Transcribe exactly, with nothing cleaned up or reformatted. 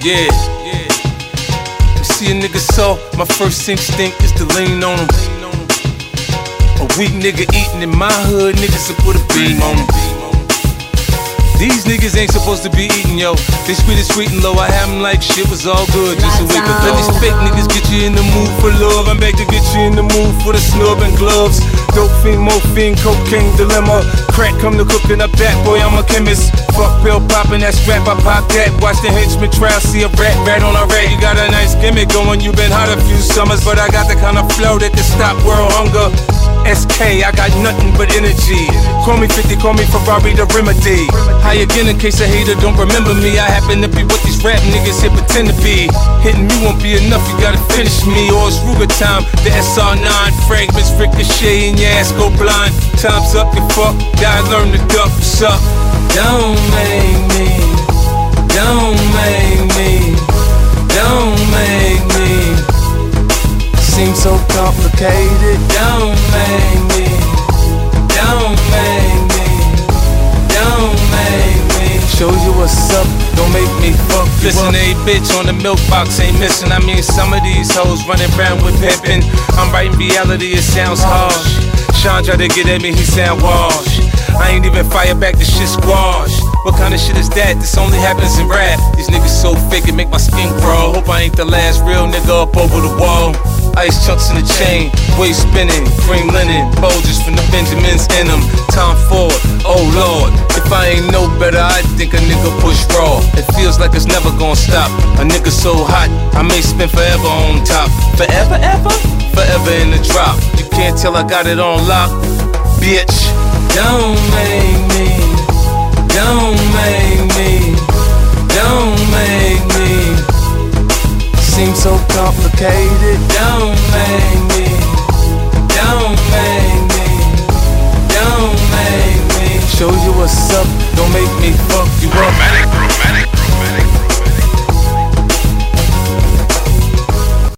Yeah, yeah. You see a nigga soft, my first instinct is to lean on him. A weak nigga eating in my hood, niggas will put a beam on him. These niggas ain't supposed to be eating, yo. They sweet and sweet and low, I have them like shit was all good just a week ago. Let these fake niggas get you in the mood for love. I'm back to get you in the mood for the snub and gloves. Dope fiend, morphine, cocaine dilemma. Crack come to cooking up that, boy, I'm a chemist. Fuck pill popping that strap, I pop that. Watch the henchman trial, see a rat, rat on a rat. You got a nice gimmick going, you been hot a few summers. But I got the kind of flow that can stop world hunger. S K, I got nothing but energy. Call me fifty, call me Ferrari, the remedy. High again in case a hater don't remember me. I happen to be what these rap niggas here pretend to be. Hitting me won't be enough, you gotta finish me. Or it's Ruger time, the S R nine fragments ricochet and your ass go blind. Time's up, you fuck, gotta learn to duck, what's up? Don't make me, don't make me, don't make me seem so complicated. Don't make me, don't make me, don't make me show you what's up, don't make me fuck you. Listen, a bitch on the milk box ain't missing. I mean, some of these hoes running around with pimpin'. I'm writing reality, it sounds harsh. Sean tried to get at me, he sound wash. I ain't even fire back, this shit squash. What kind of shit is that? This only happens in rap. These niggas so fake, it make my skin crawl. Hope I ain't the last real nigga up over the wall. Ice chunks in the chain, waist spinning, cream linen, bulges from the Benjamins in them. Tom Ford, oh lord, if I ain't no better, I think a nigga push raw. It feels like it's never gonna stop. A nigga so hot, I may spend forever on top. Forever, ever? Forever in the drop. You can't tell I got it on lock, bitch. Don't make me, don't make me, don't make me seem so complicated. Don't make me, don't make me, don't make me show you what's up, don't make me fuck you up.